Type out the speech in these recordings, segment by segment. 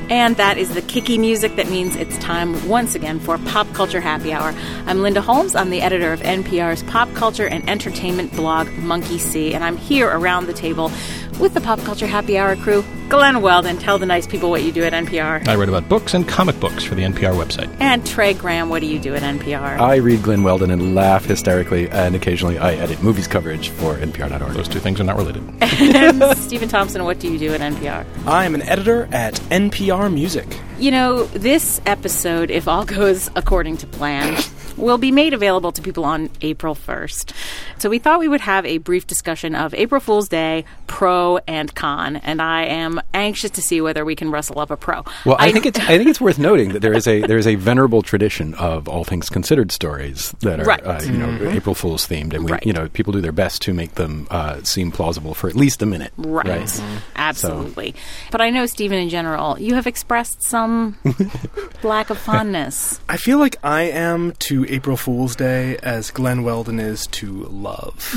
And that is the kicky music that means it's time once again for Pop Culture Happy Hour. I'm Linda Holmes. I'm the editor of NPR's pop culture and entertainment blog, Monkey See, and I'm here around the table with the Pop Culture Happy Hour crew. Glenn Weldon, tell the nice people what you do at NPR. I write about books and comic books for the NPR website. And Trey Graham, what do you do at NPR? I read Glenn Weldon and laugh hysterically, and occasionally I edit movies coverage for NPR.org. Those two things are not related. And Stephen Thompson, what do you do at NPR? I am an editor at NPR Music. You know, this episode, if all goes according to plan, will be made available to people on April 1st. So we thought we would have a brief discussion of April Fool's Day, pro and con, and I am anxious to see whether we can rustle up a pro. Well, I think it's worth noting that there is a venerable tradition of All Things Considered stories that are April Fool's themed, and people do their best to make them seem plausible for at least a minute. Right. Absolutely. So. But I know, Stephen, in general, you have expressed some lack of fondness. I feel like I am to April Fool's Day as Glenn Weldon is to love.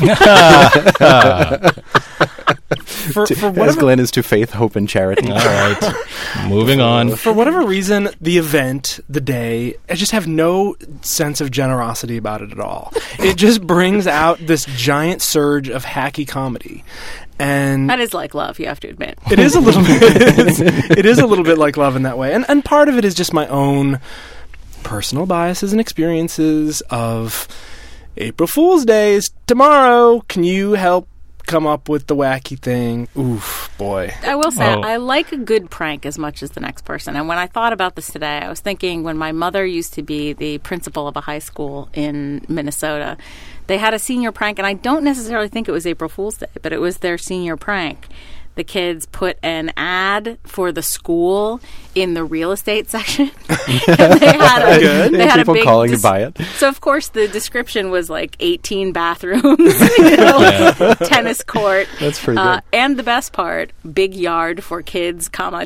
As Glenn is to faith, hope, and charity. All right. Moving on. For whatever reason, the event, the day, I just have no sense of generosity about it at all. It just brings out this giant surge of hacky comedy. And that is like love, you have to admit. It is a little bit. It is a little bit like love in that way. And part of it is just my own personal biases and experiences of April Fool's Day is tomorrow. Can you help come up with the wacky thing? Oof, boy. I will say, I like a good prank as much as the next person. And when I thought about this today, I was thinking when my mother used to be the principal of a high school in Minnesota, they had a senior prank, and I don't necessarily think it was April Fool's Day, but it was their senior prank. The kids put an ad for the school in the real estate section. And they had people a big calling to buy it. So, of course, the description was like 18 bathrooms, tennis court. That's pretty good. And the best part, big yard for kids, dog.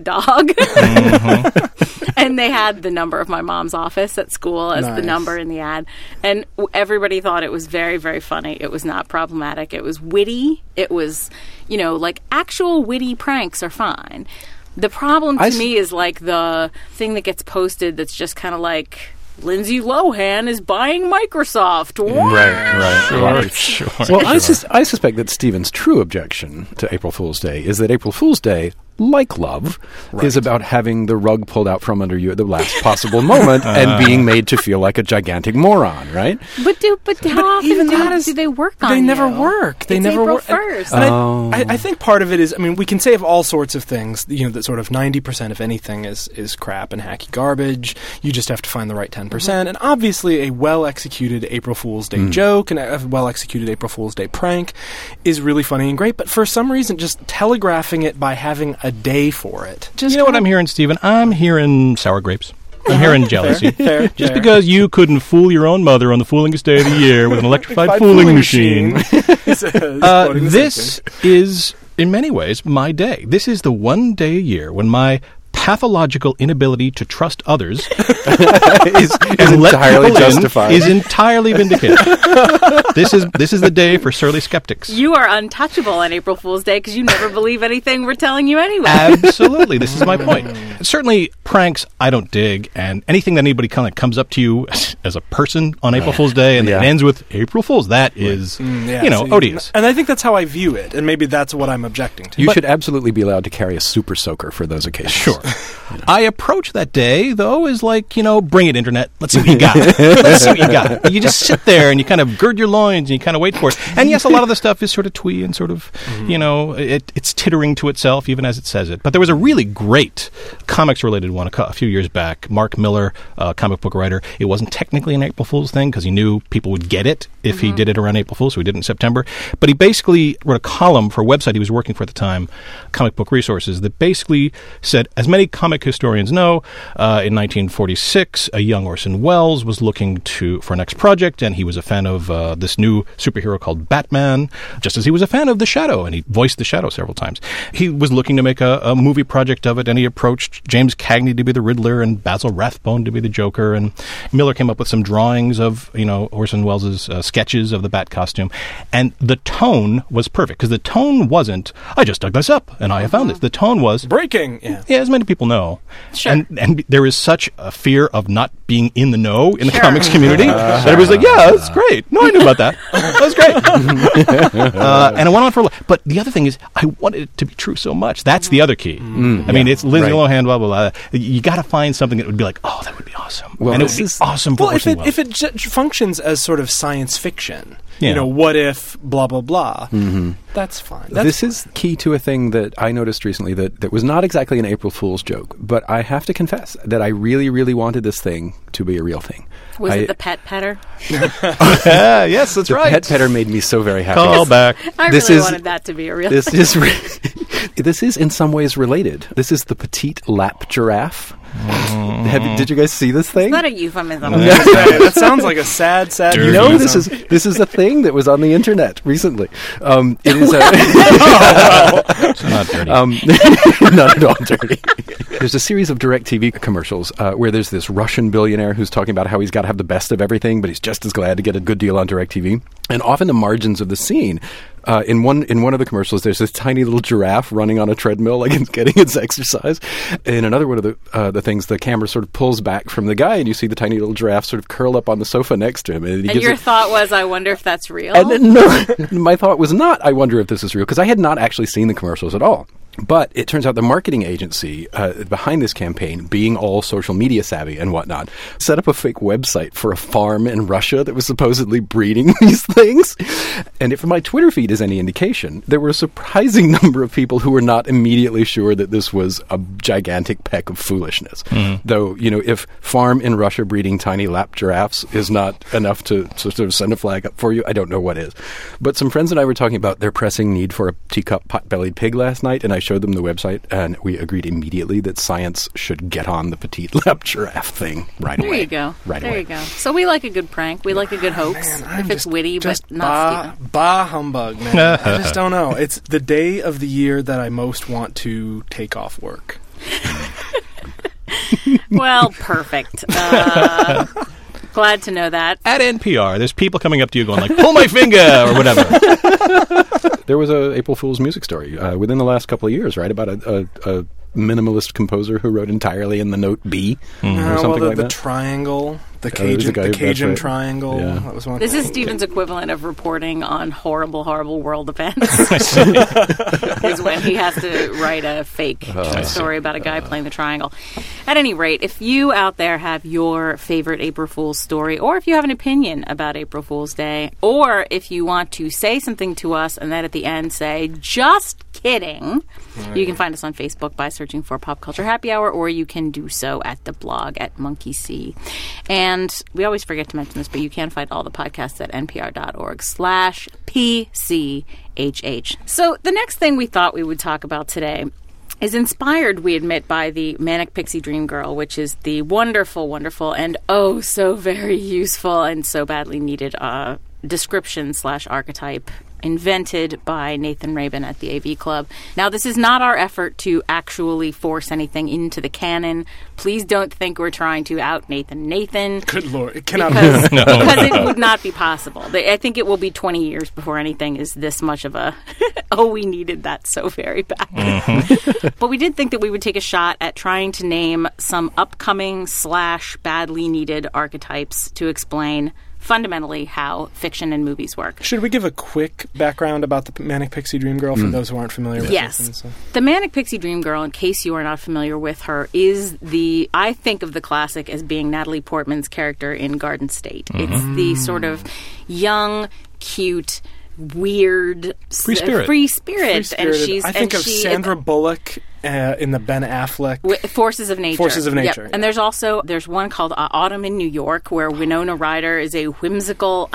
Mm-hmm. And they had the number of my mom's office at school as the number in the ad. And everybody thought it was very, very funny. It was not problematic. It was witty. It was, like actual witty pranks are fine. The problem to me is like the thing that gets posted that's just kind of like, Lindsay Lohan is buying Microsoft. Right. Sure. Well, I suspect that Stephen's true objection to April Fool's Day is that April Fool's Day, like love, is about having the rug pulled out from under you at the last possible moment and being made to feel like a gigantic moron, right? But how often do they work on They you? never work. They never April work. 1st. And I think part of it is, we can say of all sorts of things, that sort of 90% of anything is crap and hacky garbage. You just have to find the right 10%. Mm-hmm. And obviously a well-executed April Fool's Day joke and a well-executed April Fool's Day prank is really funny and great. But for some reason, just telegraphing it by having a day for it. You know what I'm hearing, Stephen? I'm hearing sour grapes. I'm hearing jealousy. Fair. Because you couldn't fool your own mother on the foolingest day of the year with an electrified fooling machine. This is, in many ways, my day. This is the one day a year when my pathological inability to trust others is entirely justified. Is entirely vindicated. This is the day for surly skeptics. You are untouchable on April Fool's Day because you never believe anything we're telling you anyway. Absolutely. This is my point. Certainly, pranks I don't dig, and anything that anybody kind of comes up to you as a person on April Fool's Day and it ends with April Fool's, that is, odious. And I think that's how I view it, and maybe that's what I'm objecting to. You should absolutely be allowed to carry a super soaker for those occasions. Sure. I approach that day, though, as like, bring it, Internet. Let's see what you got. Let's see what you got. You just sit there and you kind of gird your loins and you kind of wait for it. And yes, a lot of the stuff is sort of twee and sort of, it's tittering to itself even as it says it. But there was a really great comics-related one a few years back. Mark Miller, comic book writer. It wasn't technically an April Fool's thing because he knew people would get it if he did it around April Fool's, so he did it in September. But he basically wrote a column for a website he was working for at the time, Comic Book Resources, that basically said, as many comic historians know, in 1946, a young Orson Welles was looking for a next project, and he was a fan of this new superhero called Batman, just as he was a fan of The Shadow, and he voiced The Shadow several times. He was looking to make a movie project of it, and he approached James Cagney to be the Riddler and Basil Rathbone to be the Joker, and Miller came up with some drawings of, Orson Welles' sketches of the Bat costume, and the tone was perfect, because the tone wasn't, I just dug this up, and I found this. The tone was... breaking! Yeah, as many people people know. Sure. And there is such a fear of not being in the know in the comics community that everybody's like, yeah, that's great. No, I knew about that. That was great. And it went on for a while. But the other thing is, I wanted it to be true so much. That's the other key. I mean, it's Lindsay Lohan, blah, blah, blah. You got to find something that would be like, oh, that would be awesome. Well, and it would be awesome for Orson Welles. If it functions as sort of science fiction, Yeah. what if blah, blah, blah, that's fine. This is key to a thing that I noticed recently that was not exactly an April Fool's joke, but I have to confess that I really, really wanted this thing to be a real thing. Was it the pet petter? Yes, that's The right. pet petter made me so very happy. Call back. I This really is- wanted that to be a real This thing. is this is in some ways related. This is the petite lap giraffe. Did you guys see this thing? Is that a euphemism? that sounds like a sad Dirty. No, euphemism. this is a thing that was on the internet recently. It is It's not dirty. not at all dirty. There's a series of DirecTV commercials where there's this Russian billionaire who's talking about how he's got to have the best of everything, but he's just as glad to get a good deal on DirecTV. And off in the margins of the scene, in one of the commercials, there's this tiny little giraffe running on a treadmill, like it's getting its exercise. In another one of the things, the camera sort of pulls back from the guy, and you see the tiny little giraffe sort of curl up on the sofa next to him. And, he And gives your it- thought was, I wonder if that's real? and then, no, my thought was not, I wonder if this is real, because I had not actually seen the commercials at all. But it turns out the marketing agency behind this campaign, being all social media savvy and whatnot, set up a fake website for a farm in Russia that was supposedly breeding these things. And if my Twitter feed is any indication, there were a surprising number of people who were not immediately sure that this was a gigantic peck of foolishness. Though, if farm in Russia breeding tiny lap giraffes is not enough to sort of send a flag up for you, I don't know what is. But some friends and I were talking about their pressing need for a teacup pot-bellied pig last night, and I showed them the website, and we agreed immediately that science should get on the petite lap giraffe thing right away. There you go. Right there away. you go. So we like a good prank. We like a good hoax. If it's witty, but not Steven. Bah humbug, man. I just don't know. It's the day of the year that I most want to take off work. Well, perfect. Glad to know that. At NPR, there's people coming up to you going like, pull my finger, or whatever. There was a April Fool's music story within the last couple of years, right? About a minimalist composer who wrote entirely in the note B or something like the that. triangle, the there was a Cajun, guy- the that's Cajun right. triangle. Yeah. That was one. This is Steven's equivalent of reporting on horrible, horrible world events. Is when he has to write a fake story about a guy playing the triangle. At any rate, if you out there have your favorite April Fool's story, or if you have an opinion about April Fool's Day, or if you want to say something to us and then at the end say, just kidding, you can find us on Facebook by searching for Pop Culture Happy Hour, or you can do so at the blog at Monkey See. And we always forget to mention this, but you can find all the podcasts at npr.org/PCHH. So the next thing we thought we would talk about today is inspired, we admit, by the Manic Pixie Dream Girl, which is the wonderful, wonderful, and oh so very useful and so badly needed description/archetype invented by Nathan Rabin at the AV Club. Now, this is not our effort to actually force anything into the canon. Please don't think we're trying to out Nathan. Good Lord. It cannot Because, because it would not be possible. I think it will be 20 years before anything is this much of a, oh, we needed that so very bad. But we did think that we would take a shot at trying to name some upcoming / badly needed archetypes to explain fundamentally how fiction and movies work. Should we give a quick background about the Manic Pixie Dream Girl for those who aren't familiar with Yes. this? The Manic Pixie Dream Girl, in case you are not familiar with her, is I think of the classic as being Natalie Portman's character in Garden State. It's the sort of young, cute, weird, Free spirit. free spirit. And she's I think and of she, Sandra Bullock in the Ben Affleck. Forces of Nature. Forces of Nature, Yep. yeah. And there's one called Autumn in New York, where Winona Ryder is a whimsical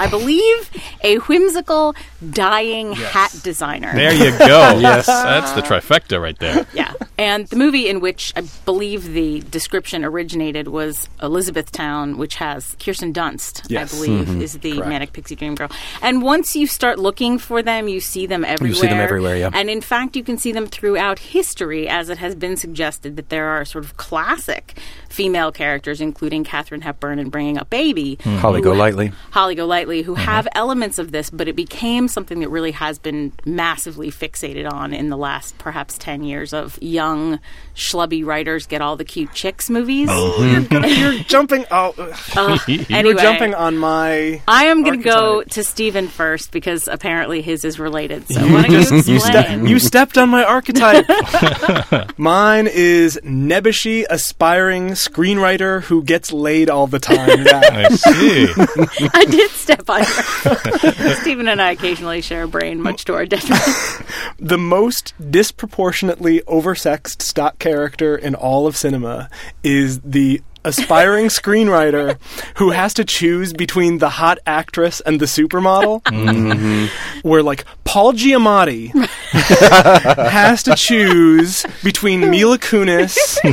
dying hat designer. There you go. Yes. That's the trifecta right there. Yeah. And the movie in which I believe the description originated was Elizabethtown, which has Kirsten Dunst, Yes. I believe, is the Correct. Manic Pixie Dream Girl. And once you start looking for them, you see them everywhere. You see them everywhere, yeah. And in fact, you can see them throughout history, as it has been suggested that there are sort of classic female characters, including Katharine Hepburn in Bringing Up Baby. Holly Golightly. Holly Golightly, who have elements of this, but it became something that really has been massively fixated on in the last perhaps 10 years of young young schlubby writers get all the cute chicks movies. You're jumping. Anyway, You're jumping on my. I am going to go archetype. to Stephen first because apparently his is related. So why don't you explain? You stepped on my archetype. Mine is nebbishy, aspiring screenwriter who gets laid all the time. I see. I did step on her. Stephen and I occasionally share a brain, much to our detriment. The most disproportionately oversexed stock character in all of cinema is the aspiring screenwriter who has to choose between the hot actress and the supermodel. Where, like, Paul Giamatti has to choose between Mila Kunis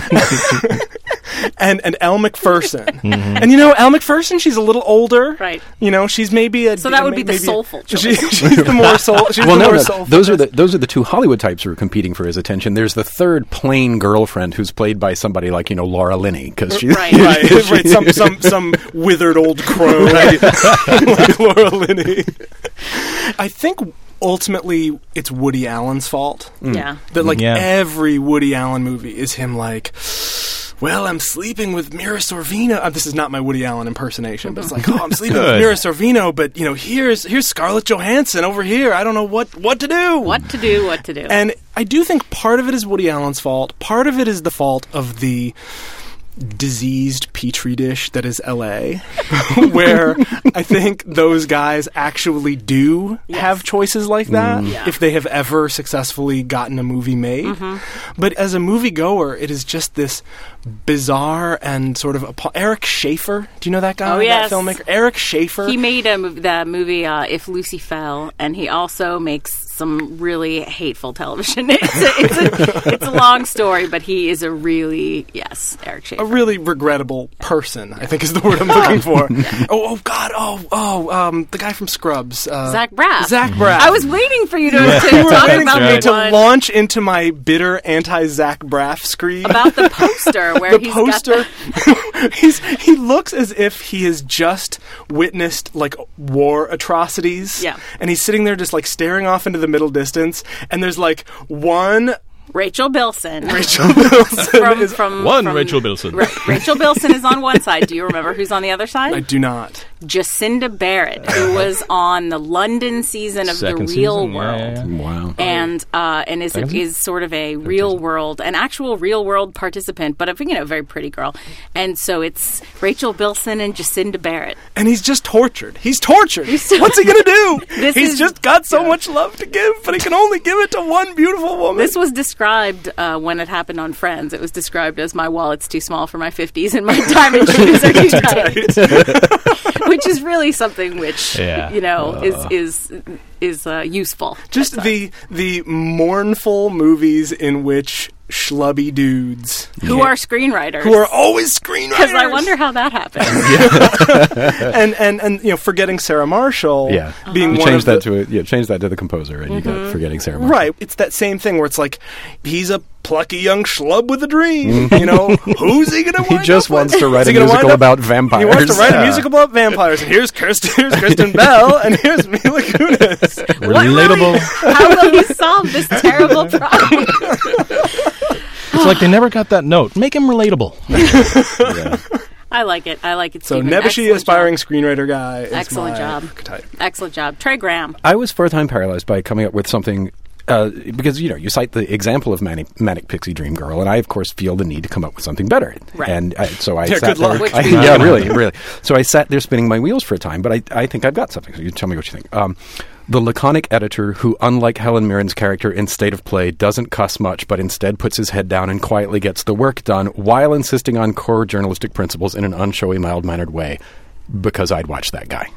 and Elle Macpherson. And, you know, Elle Macpherson, she's a little older. Right. You know, she's maybe a... So that would be the soulful choice. She's the more soul... She's Well, the no, more no. soulful. Those are the two Hollywood types who are competing for his attention. There's the third plain girlfriend who's played by somebody like, you know, Laura Linney, because she's Right. Right, some withered old crone like Laura Linney. I think ultimately it's Woody Allen's fault. Yeah. That like Yeah. every Woody Allen movie is him like, well, I'm sleeping with Mira Sorvino. This is not my Woody Allen impersonation, but it's like, oh, I'm sleeping with Good. Mira Sorvino, but you know, here's Scarlett Johansson over here. I don't know what to do. What to do, what to do. And I do think part of it is Woody Allen's fault. Part of it is the fault of the diseased petri dish that is LA, where I think those guys actually do have choices like that if they have ever successfully gotten a movie made. But as a moviegoer, it is just this bizarre and sort of Eric Schaefer. Do you know that guy? Oh, yes. That filmmaker, Eric Schaefer. He made the movie If Lucy Fell, and he also makes some really hateful television. It's a long story, but he is a really, Eric Schaefer. A really regrettable person, I think is the word I'm looking for. Oh God! The guy from Scrubs, Zach Braff. Zach Braff. I was waiting for you to You were talk waiting about for me the to one launch into my bitter anti-Zach Braff screed. about the poster where The he's poster. got He looks as if he has just witnessed like war atrocities. Yeah. And he's sitting there just like staring off into the middle distance, and there's like one Rachel Bilson. Rachel Bilson from Rachel Bilson. Rachel Bilson is on one side. Do you remember who's on the other I side? do not. Jacinda Barrett, who was on the London season of Second The Real season? World. Yeah. wow. And is sort of a real world, an actual real world participant, but a very pretty girl. And so it's Rachel Bilson and Jacinda Barrett. And he's just tortured. He's tortured. so- What's he gonna do? This He's is- just got so much love to give, but he can only give it to one beautiful woman. This was described when it happened on Friends. It was described as my wallet's too small for my 50s and my diamond shoes are too tight. Which is really something which is useful. just the mournful movies in which schlubby dudes Who are screenwriters. who are always screenwriters. Because I wonder how that happens. and forgetting Sarah Marshall Yeah, being you one change of that change that to the composer, and you got Forgetting Sarah Marshall. right. It's that same thing where it's like he's a plucky young schlub with a dream. You know, who's he gonna? He wind just up with? wants to write Is a he gonna wind musical up- about vampires. He wants to write a musical about vampires. And here's Kristen Bell, and here's Mila Kunis. Relatable. How will he solve this terrible problem? It's like they never got that note. Make him relatable. I like it. So Stephen. nebbishy, Excellent aspiring job. screenwriter guy. Is Excellent my job. archetype. Excellent job. Trey Graham. I was for a time paralyzed by coming up with something because you cite the example of Manic Pixie Dream Girl, and I of course feel the need to come up with something better. Right. And so I Yeah, sat good luck. there. Which I- we yeah, do. really. So I sat there spinning my wheels for a time, but I think I've got something. So you tell me what you think. The laconic editor who, unlike Helen Mirren's character in State of Play, doesn't cuss much, but instead puts his head down and quietly gets the work done while insisting on core journalistic principles in an unshowy, mild-mannered way. Because I'd watch that guy.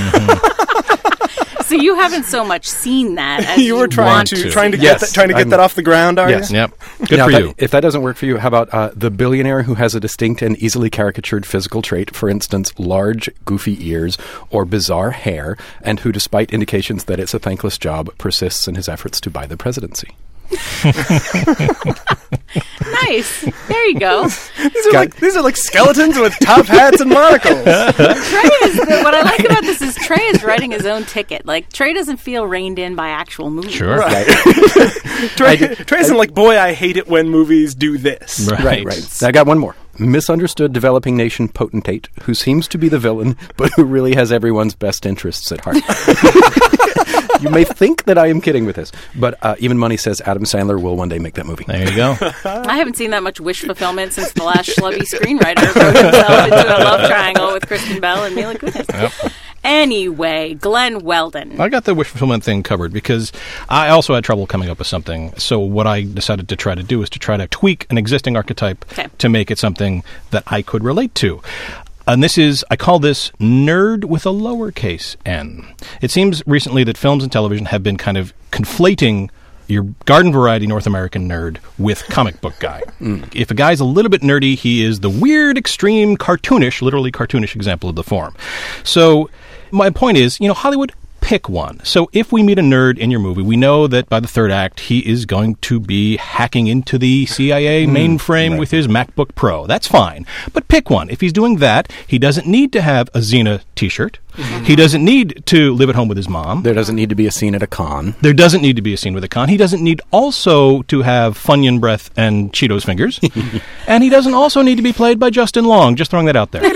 So you haven't so much seen that as You were trying want to to. get Yes, that off the ground, are Yes. you? Yep. Good Now, for you. If that doesn't work for you, how about the billionaire who has a distinct and easily caricatured physical trait, for instance, large, goofy ears or bizarre hair, and who, despite indications that it's a thankless job, persists in his efforts to buy the presidency? Nice. There you go. These are like skeletons with top hats and monocles. What I like about this is Trey is writing his own ticket. Like, Trey doesn't feel reined in by actual movies. Sure. Right. Trey's like, boy, I hate it when movies do this. Right. I got one more. Misunderstood developing nation potentate who seems to be the villain, but who really has everyone's best interests at heart. You may think that I am kidding with this, but Even Money says Adam Sandler will one day make that movie. There you go. I haven't seen that much wish fulfillment since the last schlubby screenwriter wrote himself into a love triangle with Kristen Bell and Mila Kunis. Yep. Anyway, Glenn Weldon. I got the wish fulfillment thing covered because I also had trouble coming up with something. So what I decided to try to do is to try to tweak an existing archetype to make it something that I could relate to. And this is, I call this nerd with a lowercase n. It seems recently that films and television have been kind of conflating your garden variety North American nerd with comic book guy. If a guy's a little bit nerdy, he is the weird, extreme, cartoonish, literally cartoonish example of the form. So my point is, Hollywood, pick one. So if we meet a nerd in your movie, we know that by the third act, he is going to be hacking into the CIA mainframe with his MacBook Pro. That's fine. But pick one. If he's doing that, he doesn't need to have a Xena t-shirt. He doesn't need to live at home with his mom. There doesn't need to be a scene at a con. There doesn't need to be a scene with a con. He doesn't need also to have Funyun breath and Cheetos fingers. And he doesn't also need to be played by Justin Long. Just throwing that out there.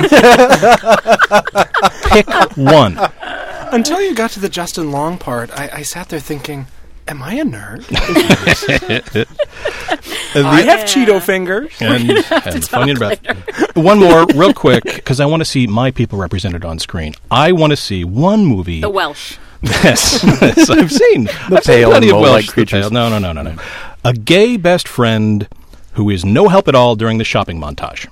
Pick one. Until you got to the Justin Long part, I sat there thinking, am I a nerd? I have Cheeto fingers. And Funyun breath. One more, real quick, because I want to see my people represented on screen. I want to see one movie. The Welsh. Yes, I've seen. The pale and mole-like creatures. No. A gay best friend who is no help at all during the shopping montage.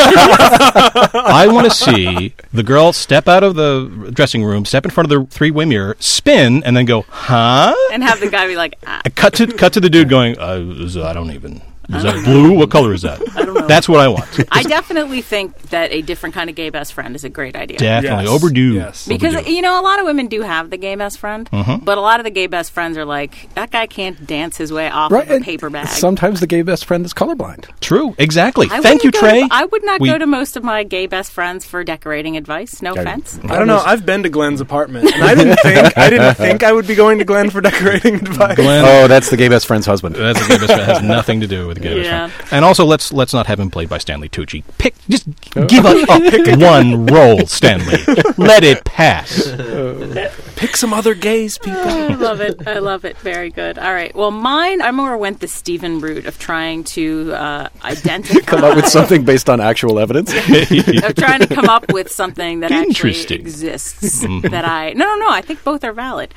I want to see the girl step out of the dressing room, step in front of the three-way mirror, spin, and then go, huh? And have the guy be like, Cut to the dude going, I don't even... Is that blue? What color is that? I don't know. That's what I want. I definitely think that a different kind of gay best friend is a great idea. Definitely. Overdue. Yes. Because, a lot of women do have the gay best friend, but a lot of the gay best friends are like, that guy can't dance his way off of a paper bag. Sometimes the gay best friend is colorblind. True. Exactly. Thank you, Trey. I would not go to most of my gay best friends for decorating advice. No offense. I don't know. I've been to Glenn's apartment, and I didn't think I would be going to Glenn for decorating advice. Glenn, oh, that's the gay best friend's husband. That's the gay best friend. It has nothing to do with the gay best friend. And also, let's not have him played by Stanley Tucci. Just give up one role, Stanley. Let it pass. Pick some other gays, people. I love it. Very good. All right. Well, mine, I more went the Stephen route of trying to identify. Come up with something based on actual evidence? Of trying to come up with something that actually Interesting. exists. That No, I think both are valid.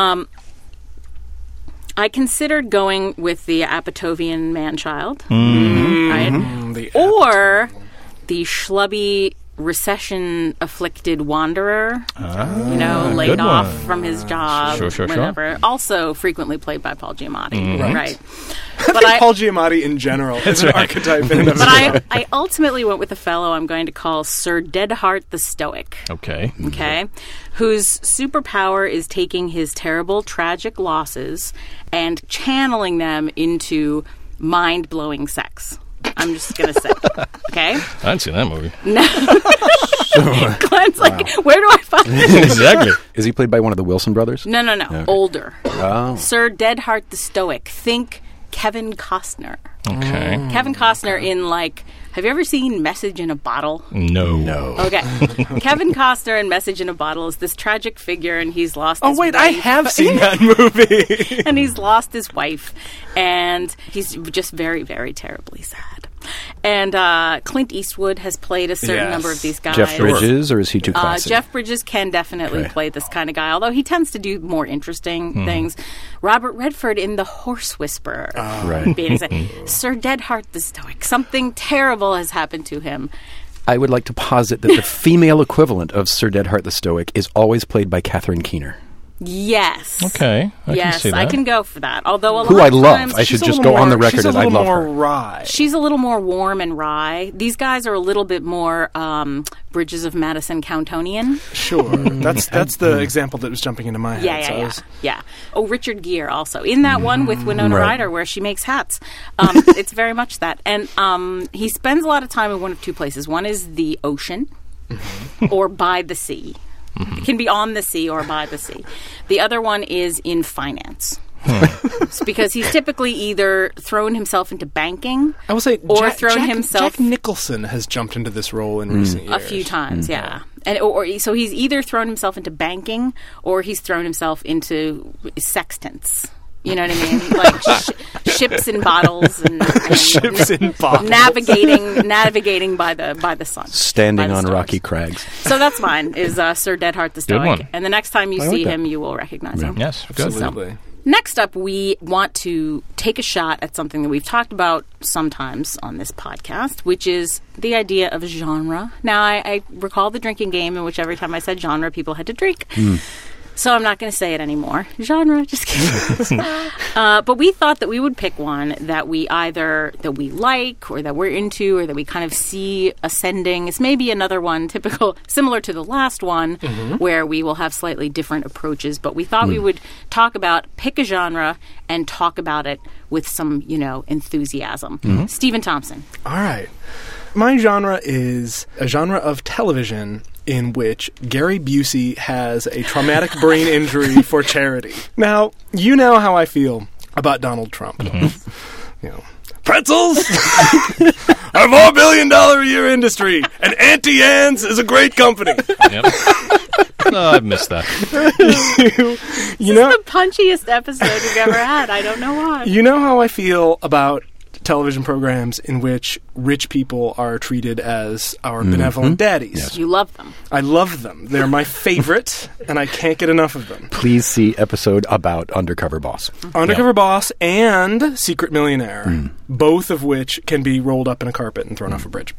I considered going with the Apatovian man-child, right? Or the schlubby, recession-afflicted wanderer, laid off from his job, whatever. Also frequently played by Paul Giamatti, right? But Paul Giamatti in general is an archetype in and of But itself. I ultimately went with a fellow I'm going to call Sir Deadheart the Stoic. Okay. Whose superpower is taking his terrible, tragic losses and channeling them into mind-blowing sex. I'm just going to say. Okay? I haven't seen that movie. No. Glenn's like, where do I find this? Exactly. Is he played by one of the Wilson brothers? No. Okay. Older. Oh. Sir Deadheart the Stoic. Think Kevin Costner. Okay. Kevin Costner in, have you ever seen Message in a Bottle? No. Okay. Kevin Costner in Message in a Bottle is this tragic figure, and he's lost his wife. I have seen that movie. And he's lost his wife, and he's just very, very terribly sad. And Clint Eastwood has played a certain number of these guys. Jeff Bridges, or is he too classy? Jeff Bridges can definitely play this kind of guy, although he tends to do more interesting things. Robert Redford in The Horse Whisperer. Right. Sir Deadheart the Stoic. Something terrible has happened to him. I would like to posit that the female equivalent of Sir Deadheart the Stoic is always played by Catherine Keener. Yes. Okay. I yes, can see that. I can go for that. Although a lot Who I of love. times I should she's a just little go on the more- record she's a as I little love more her. Rye. she's a little more warm and wry. These guys are a little bit more Bridges of Madison Countonian. Sure, that's the example that was jumping into my head. Yeah. Oh, Richard Gere also in that one with Winona Right. Ryder where she makes hats. It's very much that, and he spends a lot of time in one of two places. One is the ocean, or by the sea. It can be on the sea or by the sea. The other one is in finance. It's because he's typically either thrown himself into banking I will say, or thrown himself Jack Nicholson has jumped into this role in recent years. a few times, yeah. And so he's either thrown himself into banking or he's thrown himself into sextants. You know what I mean? Like ships in bottles and Ships in bottles. navigating by the sun, Standing by the on stars. rocky crags. So that's mine. Is Sir Deadheart the Stoic? one. And the next time you I like see that. him, you will recognize him. Yes, good. Absolutely. Next up, we want to take a shot at something that we've talked about sometimes on this podcast, which is the idea of genre. Now, I recall the drinking game in which every time I said genre, people had to drink. So I'm not going to say it anymore. Genre, just kidding. But we thought that we would pick one that we like or that we're into or that we kind of see ascending. It's maybe another one similar to the last one where we will have slightly different approaches. But we thought we would pick a genre and talk about it with some, enthusiasm. Stephen Thompson. All right. My genre is a genre of television in which Gary Busey has a traumatic brain injury for charity. Now, you know how I feel about Donald Trump. Pretzels are a $4 billion a year industry, and Auntie Anne's is a great company. Yep. No, I've missed that. You know, The punchiest episode we've ever had. I don't know why. you know how I feel about television programs in which rich people are treated as our benevolent daddies. You love them. I love them. They're my favorite, and I can't get enough of them. Please see episode about Undercover Boss. Undercover Boss and Secret Millionaire, both of which can be rolled up in a carpet and thrown off a bridge.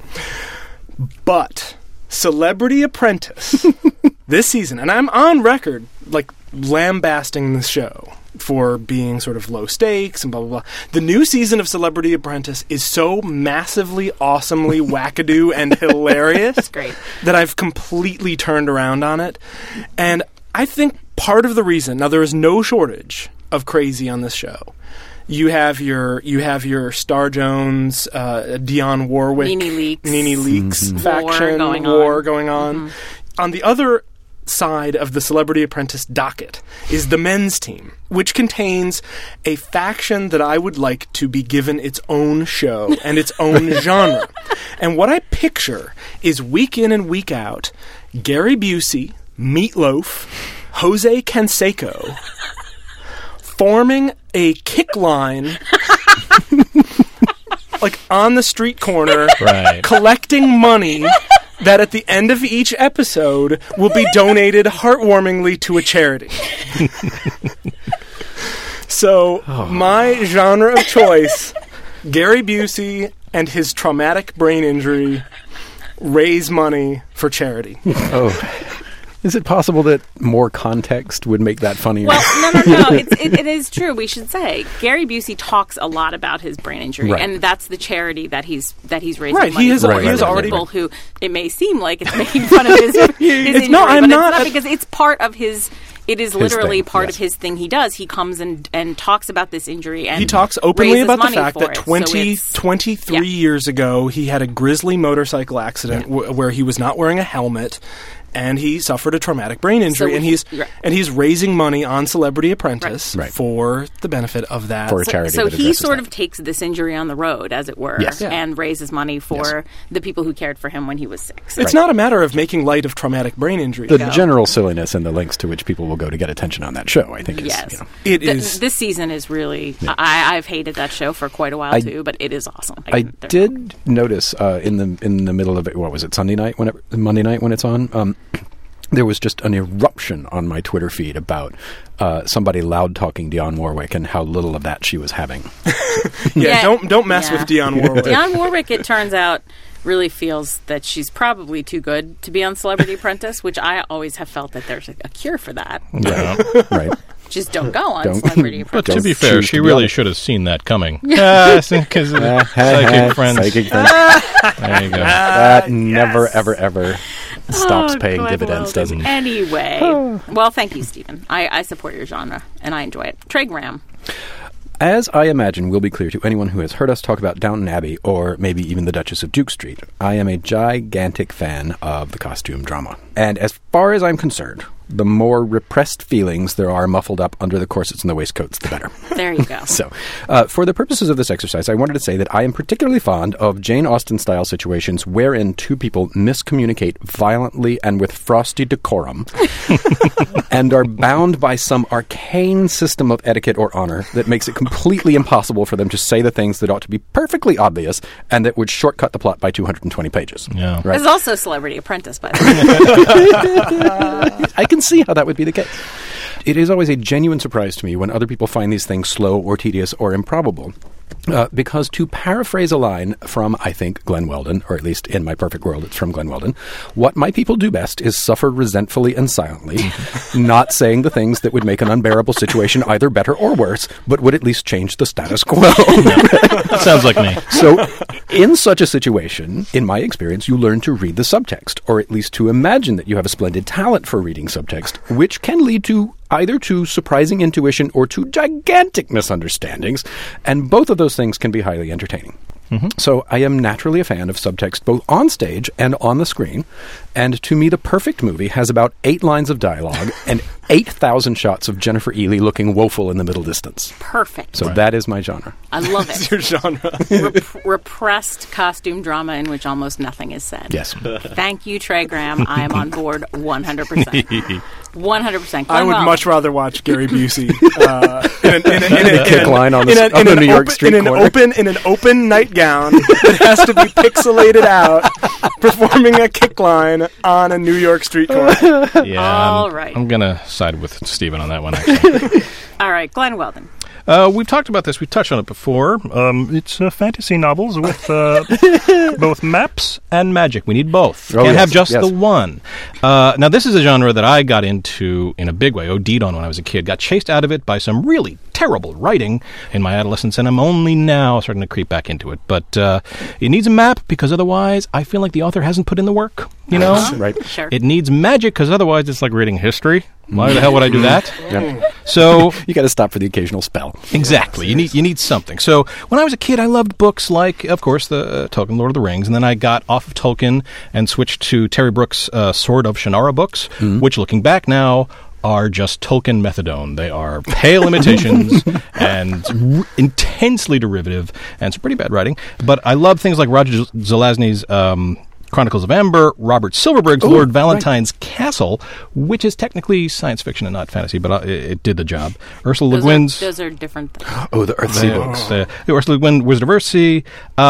But Celebrity Apprentice, this season, and I'm on record, lambasting the show for being sort of low stakes and blah, blah, blah. The new season of Celebrity Apprentice is so massively, awesomely wackadoo and hilarious Great. that I've completely turned around on it. And I think part of the reason, now there is no shortage of crazy on this show. You have your Star Jones, Dionne Warwick, Nene Leakes. faction, War going on. On the other side of the Celebrity Apprentice docket is the men's team, which contains a faction that I would like to be given its own show and its own genre. And what I picture is week in and week out, Gary Busey, Meatloaf, Jose Canseco forming a kick line on the street corner, Right. collecting money that at the end of each episode will be donated heartwarmingly to a charity. So, my genre of choice, Gary Busey and his traumatic brain injury raise money for charity. Is it possible that more context would make that funnier? Well, no. It is true. We should say Gary Busey talks a lot lot his brain injury, Right. and that's the charity that he's raising Right, money he has- for. he has For already- people who it may seem like it's making fun of his injury, no, I'm but not- it's not because it's part of his. It is literally thing, part yes. of his thing he does. He comes and talks about this injury, and He talks openly raises about the money fact for that it. So 23 yeah. years ago he had a grisly motorcycle accident where he was not wearing a helmet. And he suffered a traumatic brain injury, So and he's raising money on Celebrity Apprentice Right. for the benefit of that. For a charity So that he addresses sort that. of takes this injury on the road, as it were, Yes. Yeah. and raises money for the people who cared for him when he was sick. So It's not a matter of making light of traumatic brain injury. the general silliness and the lengths to which people will go to get attention on that show, I think, is Yes. It is. This season is really. I've hated that show for quite a while too, but it is awesome. I did notice in the middle of it. What was it? Monday night when it's on. There was just an eruption on my Twitter feed about somebody loud talking Dionne Warwick and how little of that she was having. Don't mess with Dionne Warwick. Dionne Warwick, it turns out, really feels that she's probably too good to be on Celebrity Apprentice, which I always have felt that there's a cure for that. Yeah. Right. Just don't go on Celebrity But Apprentice. to be fair, she really should have seen that coming. Because of psychic friends. Psychic friends. There you go. That never, ever stops paying Glenn dividends, does Weldon. it? Anyway. Well, thank you, Stephen. I support your genre, and I enjoy it. Trey Graham. As I imagine will be clear to anyone who has heard us talk about Downton Abbey or maybe even The Duchess of Duke Street, I am a gigantic fan of the costume drama. And as far as I'm concerned, the more repressed feelings there are muffled up under the corsets and the waistcoats, the better. There you go. So, for the purposes of this exercise, I wanted to say that I am particularly fond of Jane Austen-style situations wherein two people miscommunicate violently and with frosty decorum and are bound by some arcane system of etiquette or honor that makes it completely impossible for them to say the things that ought to be perfectly obvious and that would shortcut the plot by 220 pages. Yeah. Right? There's also Celebrity Apprentice, by the way. I can see how that would be the case. It is always a genuine surprise to me when other people find these things slow or tedious or improbable. Because to paraphrase a line from, I think, Glenn Weldon, or at least in my perfect world, it's from Glenn Weldon, what my people do best is suffer resentfully and silently, not saying the things that would make an unbearable situation either better or worse, but would at least change the status quo. Sounds like me. So, in such a situation, in my experience, you learn to read the subtext, or at least to imagine that you have a splendid talent for reading subtext, which can lead to either to surprising intuition or to gigantic misunderstandings, and both of those things can be highly entertaining. Mm-hmm. So I am naturally a fan of subtext both on stage and on the screen, and to me the perfect movie has about 8 lines of dialogue and 8,000 shots of Jennifer Ely looking woeful in the middle distance. Perfect. So that is my genre. I love It's it. your genre. Repressed costume drama in which almost nothing is said. Yes. Thank you, Trey Graham. I am on board 100%. 100%. I would Glenn much rather watch Gary Busey Kick line on the New York street corner. in an open nightgown that has to be pixelated out, performing a kick line on a New York street corner. Yeah, All right. I'm going to side with Stephen on that one, actually. All right, Glenn Weldon. We've talked about this. We've touched on it before. It's fantasy novels with both maps and magic. We need both. Oh, Can't yes, have just yes. the one. Now, this is a genre that I got into in a big way, OD'd on when I was a kid. Got chased out of it by some really terrible writing in my adolescence, and I'm only now starting to creep back into it. But it needs a map, because otherwise I feel like the author hasn't put in the work, you know? Right. Sure. It needs magic, because otherwise it's like reading history. Why the hell would I do that? Yeah. So... You got to stop for the occasional spell. Exactly. You need something. So when I was a kid, I loved books like, of course, the Tolkien Lord of the Rings, and then I got off of Tolkien and switched to Terry Brooks' Sword of Shannara books, which, looking back now, are just Tolkien methadone. They are pale imitations and intensely derivative, and some pretty bad writing. But I love things like Roger Zelazny's Chronicles of Amber, Robert Silverberg's Lord Valentine's Castle, which is technically science fiction and not fantasy, but it did the job. Ursula Le Guin's... Those are different things. Oh, the Earthsea books. The Ursula Le Guin Wizard of Earthsea,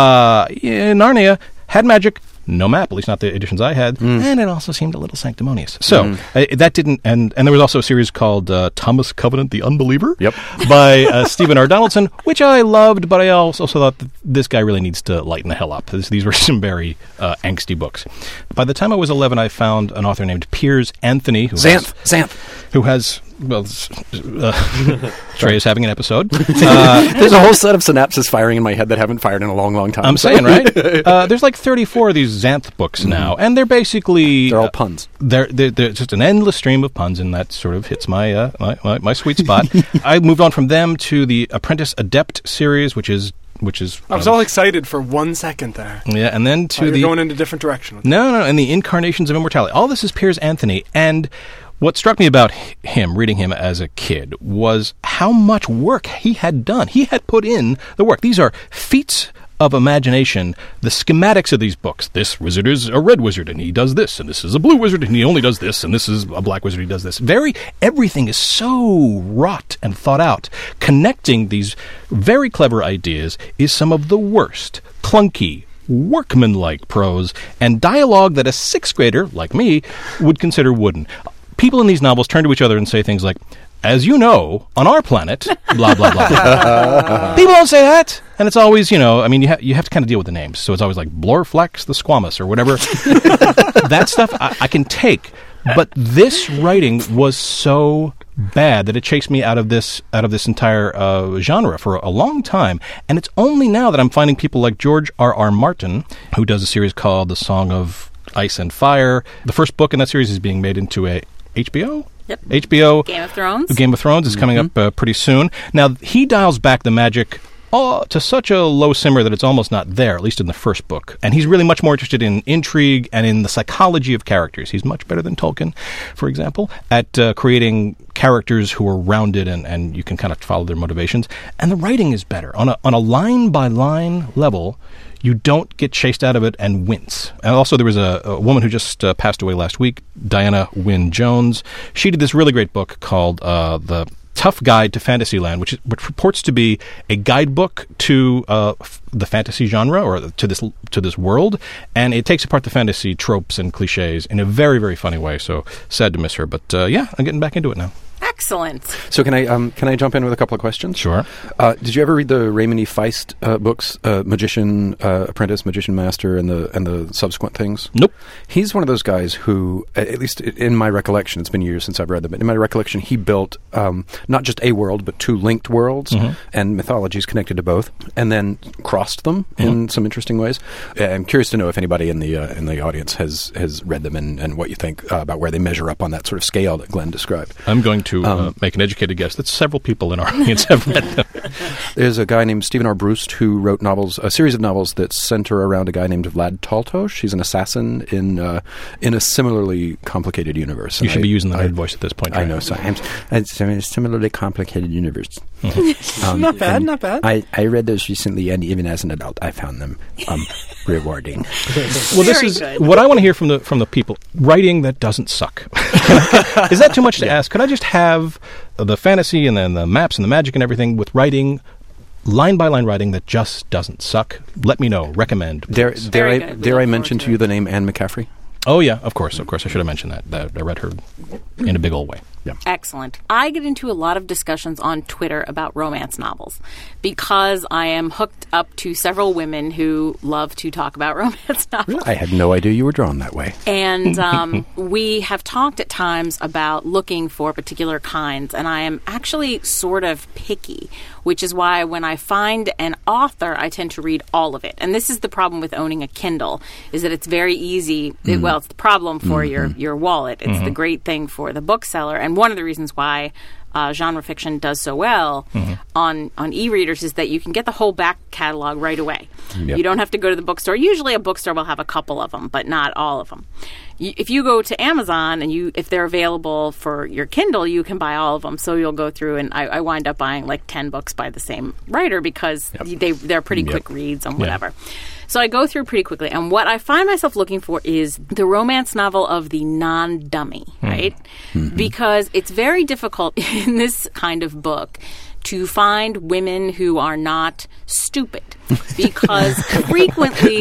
Narnia had magic, no map, at least not the editions I had, and it also seemed a little sanctimonious. So that didn't, and there was also a series called Thomas Covenant the Unbeliever, by Stephen R. Donaldson, which I loved, but I also thought that this guy really needs to lighten the hell up. These were some very angsty books. By the time I was 11, I found an author named Piers Anthony, Xanth. who has, well, Trey is having an episode. There's a whole set of synapses firing in my head that haven't fired in a long, long time. I'm saying, right? There's like 34 of these Xanth books now, and they're basically... They're all puns. They're just an endless stream of puns, and that sort of hits my my sweet spot. I moved on from them to the Apprentice Adept series, which is I was all excited for 1 second there. yeah, and then to You're going in a different direction. With no, and the Incarnations of Immortality. All this is Piers Anthony, and what struck me about him, reading him as a kid, was how much work he had done. He had put in the work. These are feats of imagination. The schematics of these books. This wizard is a red wizard, and he does this, and this is a blue wizard, and he only does this, and this is a black wizard, he does this. Everything is so wrought and thought out. Connecting these very clever ideas is some of the worst, clunky, workmanlike prose, and dialogue that a 6th grader, like me, would consider wooden. People in these novels turn to each other and say things like, as you know, on our planet, blah, blah, blah, blah. People don't say that. And it's always, you have to kind of deal with the names. So it's always like Blorflex the Squamous or whatever. That stuff I can take. But this writing was so bad that it chased me out of this entire genre for a long time. And it's only now that I'm finding people like George R.R. Martin, who does a series called The Song of Ice and Fire. The first book in that series is being made into a HBO? Yep. HBO. Game of Thrones. Game of Thrones is coming up pretty soon. Now, he dials back the magic to such a low simmer that it's almost not there, at least in the first book. And he's really much more interested in intrigue and in the psychology of characters. He's much better than Tolkien, for example, at creating characters who are rounded and you can kind of follow their motivations. And the writing is better. On a line-by-line level, you don't get chased out of it and wince. And also there was a woman who just passed away last week, Diana Wynne Jones. She did this really great book called The Tough Guide to Fantasyland, which purports to be a guidebook to the fantasy genre or to this world, and it takes apart the fantasy tropes and cliches in a very, very funny way. So sad to miss her, but yeah, I'm getting back into it now. Excellent. So can I jump in with a couple of questions? Sure. Did you ever read the Raymond E. Feist books, Magician Apprentice, Magician Master, and the subsequent things? Nope. He's one of those guys who, at least in my recollection, it's been years since I've read them, but in my recollection, he built not just a world, but two linked worlds and mythologies connected to both, and then crossed them in some interesting ways. I'm curious to know if anybody in the audience has read them and what you think about where they measure up on that sort of scale that Glenn described. I'm going to make an educated guess that several people in our audience have read them. There's a guy named Stephen R. Brust who wrote a series of novels that center around a guy named Vlad Taltosh. He's an assassin in a similarly complicated universe. You should be using the nerd voice at this point. I know. So it's a similarly complicated universe. Not bad. I read those recently, and even as an adult, I found them rewarding. Well, this is good. What I want to hear from the people. Writing that doesn't suck. Is that too much to ask? Could I just have the fantasy and then the maps and the magic and everything with writing, line-by-line writing that just doesn't suck? Let me know. Recommend. Dare I mention to you the name Anne McCaffrey? Oh, yeah, of course. I should have mentioned that. I read her in a big old way. Yeah. Excellent. I get into a lot of discussions on Twitter about romance novels because I am hooked up to several women who love to talk about romance novels. I had no idea you were drawn that way. And we have talked at times about looking for particular kinds, and I am actually sort of picky, which is why when I find an author, I tend to read all of it. And this is the problem with owning a Kindle, is that it's very easy. It's the problem for your wallet. It's the great thing for the bookseller. And one of the reasons why genre fiction does so well on e-readers is that you can get the whole back catalog right away. Yep. You don't have to go to the bookstore. Usually a bookstore will have a couple of them, but not all of them. If you go to Amazon and if they're available for your Kindle, you can buy all of them. So you'll go through, and I wind up buying like 10 books by the same writer because they're pretty quick reads and whatever. Yeah. So I go through pretty quickly, and what I find myself looking for is the romance novel of the non-dummy, right? Because it's very difficult in this kind of book to find women who are not stupid, because frequently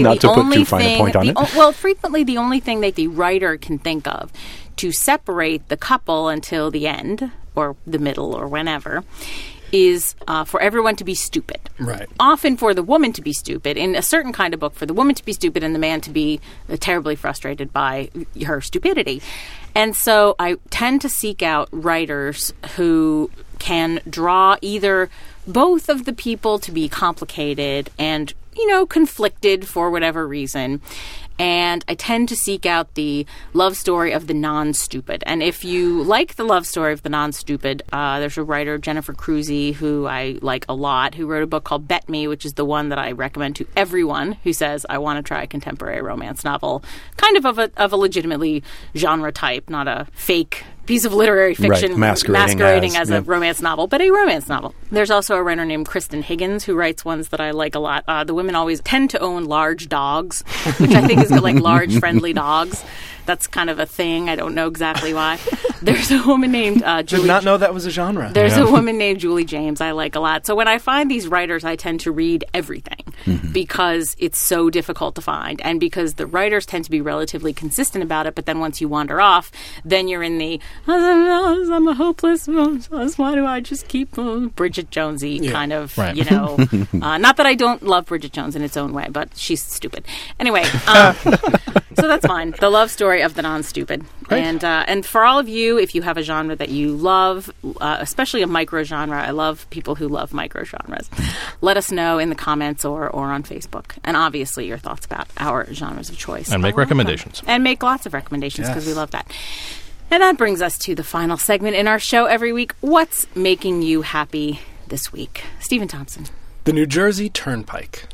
frequently the only thing that the writer can think of to separate the couple until the end or the middle or whenever is for everyone to be stupid. Right. Often for the woman to be stupid. In a certain kind of book, for the woman to be stupid and the man to be terribly frustrated by her stupidity. And so I tend to seek out writers who can draw either both of the people to be complicated and, conflicted for whatever reason. And I tend to seek out the love story of the non-stupid. And if you like the love story of the non-stupid, there's a writer, Jennifer Cruzy, who I like a lot, who wrote a book called Bet Me, which is the one that I recommend to everyone who says, I want to try a contemporary romance novel, kind of a legitimately genre type, not a fake piece of literary fiction masquerading as a romance novel, but a romance novel. There's also a writer named Kristen Higgins who writes ones that I like a lot. The women always tend to own large dogs, which I think is like large, friendly dogs. That's kind of a thing. I don't know exactly why. There's a woman named Julie. Did not know that was a genre. There's a woman named Julie James I like a lot. So when I find these writers, I tend to read everything. because it's so difficult to find, and because the writers tend to be relatively consistent about it, but then once you wander off, then you're in the I'm a hopeless, why do I just keep Bridget Jonesy kind of, you know, not that I don't love Bridget Jones in its own way, but she's stupid. Anyway, so that's mine. The love story of the non-stupid. And for all of you, if you have a genre that you love, especially a micro-genre, I love people who love micro-genres. Let us know in the comments or on Facebook. And obviously your thoughts about our genres of choice. And make recommendations. And make lots of recommendations because we love that. And that brings us to the final segment in our show every week. What's making you happy this week? Stephen Thompson. The New Jersey Turnpike.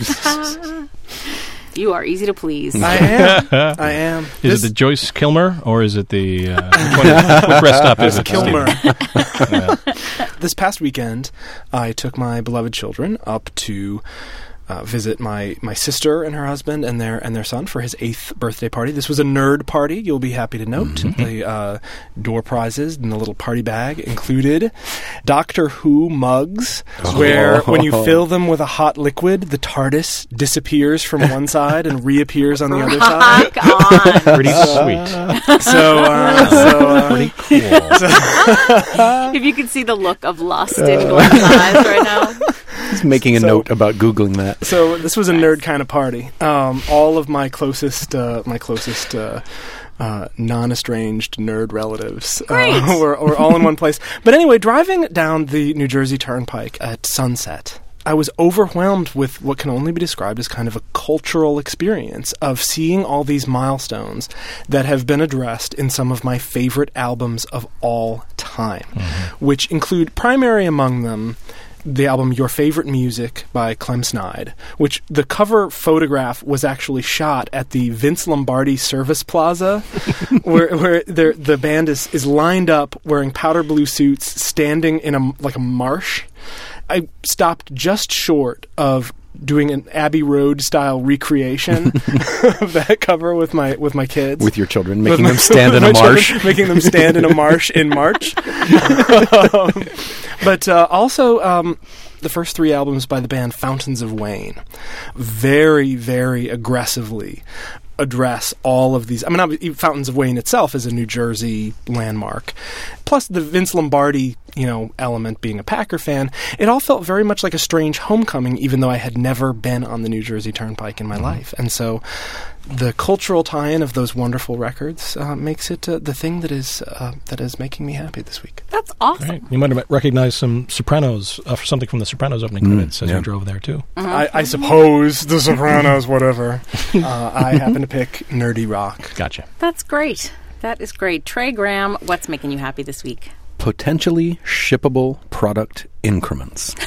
You are easy to please. I am. Is it the Joyce Kilmer, or is it the... which rest stop is it? Kilmer. This past weekend, I took my beloved children up to visit my sister and her husband and their son for his 8th birthday party. This was a nerd party, you'll be happy to note. The door prizes in the little party bag included Doctor Who mugs, where when you fill them with a hot liquid, the TARDIS disappears from one side and reappears on the other side. Pretty sweet. Pretty cool. If you could see the look of lust in Gordon's eyes right now. He's making a note about Googling that. So this was a nerd kind of party. All of my closest non-estranged nerd relatives were all in one place. But anyway, driving down the New Jersey Turnpike at sunset, I was overwhelmed with what can only be described as kind of a cultural experience of seeing all these milestones that have been addressed in some of my favorite albums of all time, which include, primary among them, the album Your Favorite Music by Clem Snide, which the cover photograph was actually shot at the Vince Lombardi Service Plaza, where the band is lined up wearing powder blue suits, standing in a marsh. I stopped just short of doing an Abbey Road style recreation of that cover with my kids, with your children, making them stand in a marsh, making them stand in a marsh in March. But also the first 3 albums by the band Fountains of Wayne very, very aggressively address all of these. I mean, Fountains of Wayne itself is a New Jersey landmark. Plus the Vince Lombardi, element, being a Packer fan, it all felt very much like a strange homecoming, even though I had never been on the New Jersey Turnpike in my life. And so the cultural tie-in of those wonderful records makes it the thing that is making me happy this week. That's awesome. Right. You might have recognized some Sopranos, something from the Sopranos opening credits as you drove there, too. I suppose the Sopranos, whatever. I happen to pick nerdy rock. Gotcha. That's great. That is great. Trey Graham, what's making you happy this week? Potentially shippable product increments.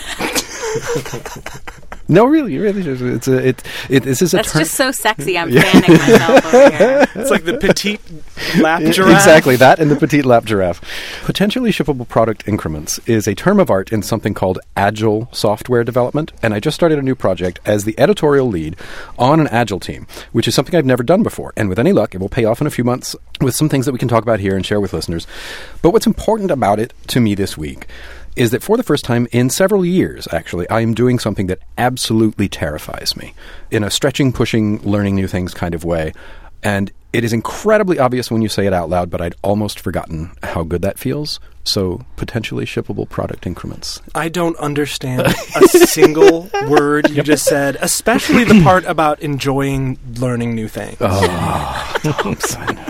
No, really, this is a That's term. just so sexy. I'm fanning myself over here. It's like the petite lap giraffe. Exactly, that and the petite lap giraffe. Potentially shippable product increments is a term of art in something called agile software development, and I just started a new project as the editorial lead on an agile team, which is something I've never done before. And with any luck, it will pay off in a few months with some things that we can talk about here and share with listeners. But what's important about it to me this week is that for the first time in several years, actually, I am doing something that absolutely terrifies me in a stretching, pushing, learning new things kind of way. And it is incredibly obvious when you say it out loud, but I'd almost forgotten how good that feels. So, potentially shippable product increments. I don't understand a single word you just said, especially the part about enjoying learning new things. Oh, Thompson.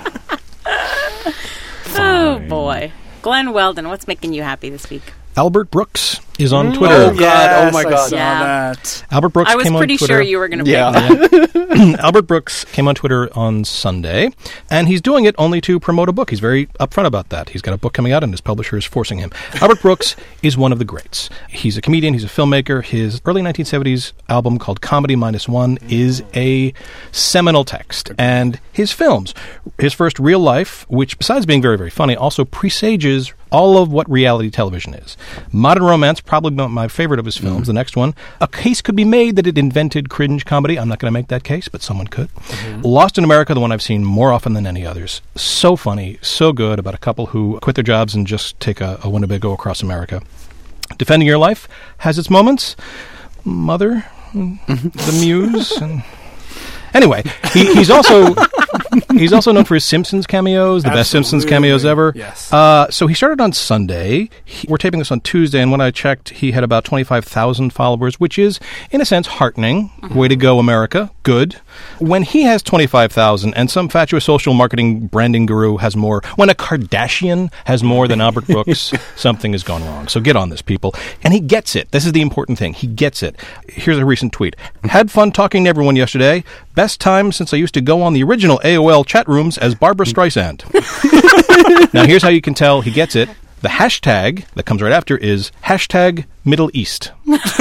Oh, boy. Glenn Weldon, what's making you happy this week? Albert Brooks is on Twitter. Oh, God. Yes, Oh, my God. I saw that. Albert Brooks I was came on pretty Twitter. sure you were going to pick that. Albert Brooks came on Twitter on Sunday, and he's doing it only to promote a book. He's very upfront about that. He's got a book coming out, and his publisher is forcing him. Albert Brooks is one of the greats. He's a comedian. He's a filmmaker. His early 1970s album called Comedy Minus One is a seminal text. And his films, his first Real Life, which besides being very, very funny, also presages all of what reality television is. Modern Romance, probably my favorite of his films. The next one, a case could be made that it invented cringe comedy. I'm not going to make that case, but someone could. Lost in America, the one I've seen more often than any others. So funny, so good, about a couple who quit their jobs and just take a Winnebago across America. Defending Your Life has its moments. Mother, the Muse. And anyway, he's also known for his Simpsons cameos, the best Simpsons cameos ever. Yes. So he started on Sunday. We're taping this on Tuesday, and when I checked, he had about 25,000 followers, which is, in a sense, heartening. Way to go, America. Good. When he has 25,000 and some fatuous social marketing branding guru has more, when a Kardashian has more than Albert Brooks, something has gone wrong. So get on this, people. And he gets it. This is the important thing. He gets it. Here's a recent tweet. Had fun talking to everyone yesterday. Best time since I used to go on the original AOL chat rooms as Barbara Streisand. Now, here's how you can tell he gets it. The hashtag that comes right after is hashtag Middle East. He gets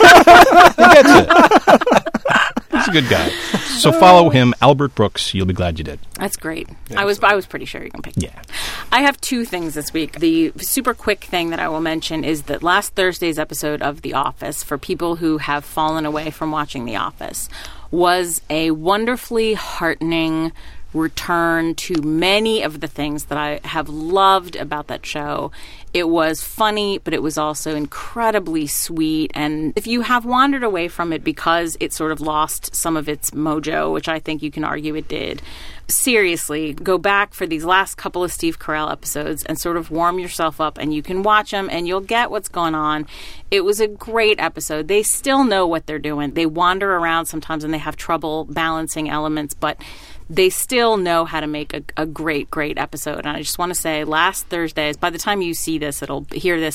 it. He's a good guy. So follow him, Albert Brooks. You'll be glad you did. That's great. Yeah, I was pretty sure you're going to pick. Yeah. I have two things this week. The super quick thing that I will mention is that last Thursday's episode of The Office, for people who have fallen away from watching The Office, was a wonderfully heartening return to many of the things that I have loved about that show. It was funny, but it was also incredibly sweet. And if you have wandered away from it because it sort of lost some of its mojo, which I think you can argue it did, seriously, go back for these last couple of Steve Carell episodes and sort of warm yourself up, and you can watch them and you'll get what's going on. It was a great episode. They still know what they're doing. They wander around sometimes and they have trouble balancing elements, but they still know how to make a great, great episode. And I just want to say, last Thursday, by the time you see this, it'll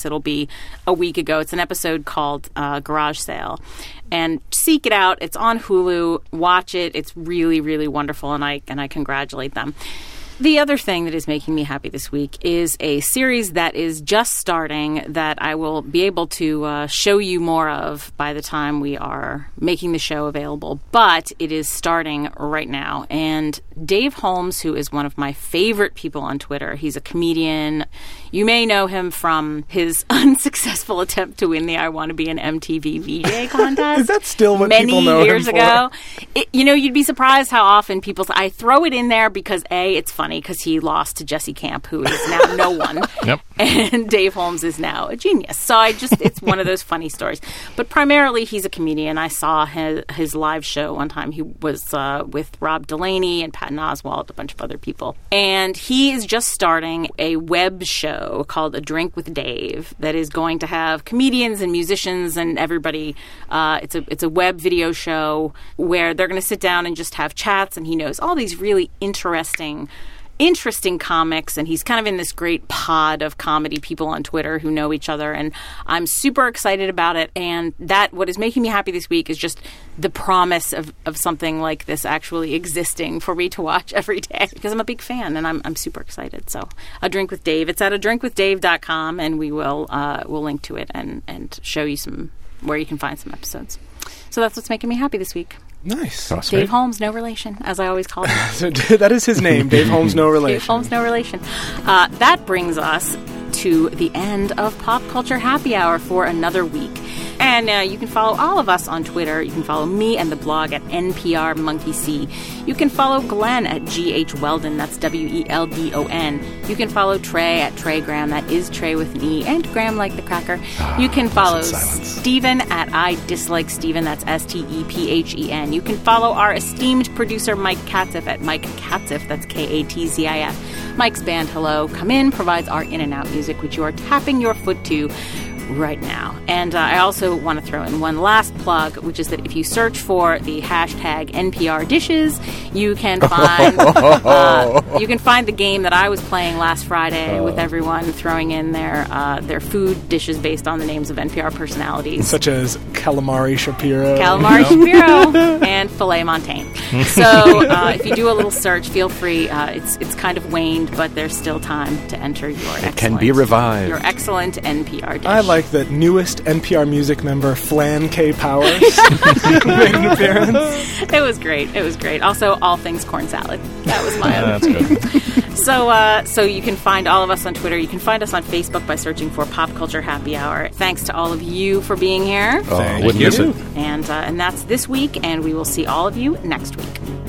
be a week ago. It's an episode called Garage Sale. And seek it out. It's on Hulu. Watch it. It's really, really wonderful, and I congratulate them. The other thing that is making me happy this week is a series that is just starting that I will be able to show you more of by the time we are making the show available. But it is starting right now. And Dave Holmes, who is one of my favorite people on Twitter, he's a comedian. You may know him from his unsuccessful attempt to win the I Want to Be an MTV VJ contest. Is that still what people know many years him ago? for? You'd be surprised how often people say, I throw it in there because, A, it's funny because he lost to Jesse Camp, who is now no one. Yep. And Dave Holmes is now a genius. So it's one of those funny stories. But primarily, he's a comedian. I saw his live show one time. He was with Rob Delaney and Patton Oswalt, a bunch of other people. And he is just starting a web show called A Drink with Dave that is going to have comedians and musicians and everybody. It's a web video show where they're going to sit down and just have chats, and he knows all these really interesting comics, and he's kind of in this great pod of comedy people on Twitter who know each other, and I'm super excited about it. And that what is making me happy this week is just the promise of something like this actually existing for me to watch every day, because I'm a big fan and I'm super excited. So A Drink with Dave, it's at adrinkwithdave.com, and we will we'll link to it and show you where you can find some episodes. So that's what's making me happy this week. Nice. Awesome. Dave Holmes, no relation, as I always call him. So that is his name, Dave Holmes, no relation. Dave Holmes, no relation. That brings us to the end of Pop Culture Happy Hour for another week. And you can follow all of us on Twitter. You can follow me and the blog at NPR Monkey C. You can follow Glenn at GH Weldon. That's WELDON. You can follow Trey at Trey Graham. That is Trey with an E, and Graham like the cracker. You can follow Stephen at I Dislike Stephen. That's STEPHEN. You can follow our esteemed producer Mike Katzif at Mike Katzif. That's KATZIF. Mike's band Hello Come In provides our in and out music, which you are tapping your foot to right now. And I also want to throw in one last plug, which is that if you search for the hashtag NPR dishes, you can find the game that I was playing last Friday with everyone throwing in their food dishes based on the names of NPR personalities, such as Calamari Shapiro, Shapiro, and Filet Montaigne. So if you do a little search, feel free. It's kind of waned, but there's still time to enter your excellent. It can be revived. Your excellent NPR dish. I like that newest NPR music member, Flan K. Powers, made an appearance. It was great. It was great. Also, all things corn salad. That was my other That's good. So you can find all of us on Twitter. You can find us on Facebook by searching for Pop Culture Happy Hour. Thanks to all of you for being here. Wouldn't miss it. And that's this week, and we will see all of you next week.